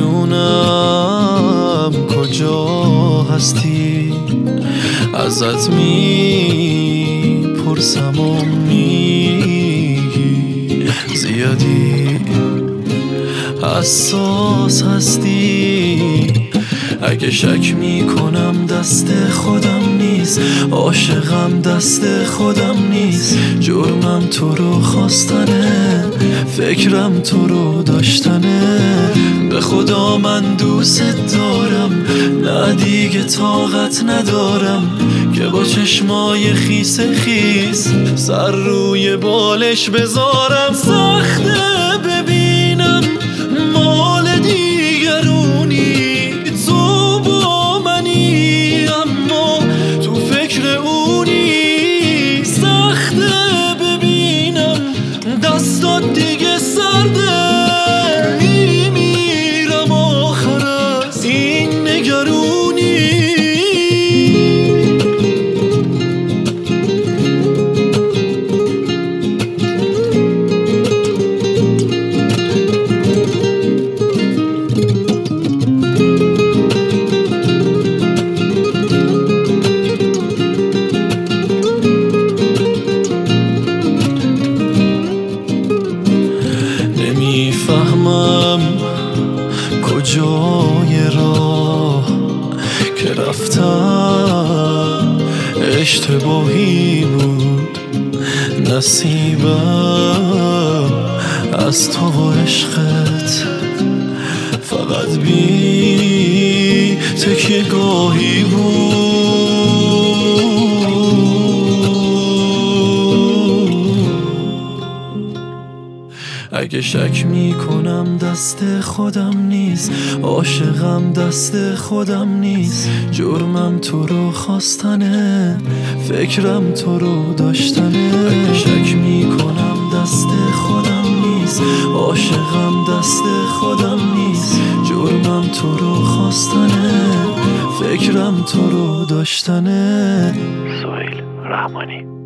نمیدونم کجا هستی، ازت میپرسم و میگی زیادی حساس هستی. اگه شک میکنم دست خودم نیست، عاشقم دست خودم نیست. جرمم تو رو خواستنه، فکرم تو رو داشتنه. به خدا من دوست دارم، نه دیگه طاقت ندارم که با چشمای خیس خیس سر روی بالش بذارم. سخته ببینم مال دیگرونی، تو با منی اما تو فکر اونی. سخته ببینم دستات دیگه سرده، میمیرم آخر از این نگرونی. نمیفهمم کجای راه که رفتم اشتباهی بود. نصیبم از تو و عشقت فقط بی تکیه گاهی بود. اگه شک میکنم دست خودم نیست، عاشقم دست خودم نیست. جرمم تو رو خواستنه، فکرم تو رو داشتنه. اگه شک میکنم دست خودم نیست، عاشقم دست خودم نیست. جرمم تو رو خواستنه، فکرم تو رو داشتنه. سهیل رحمانی.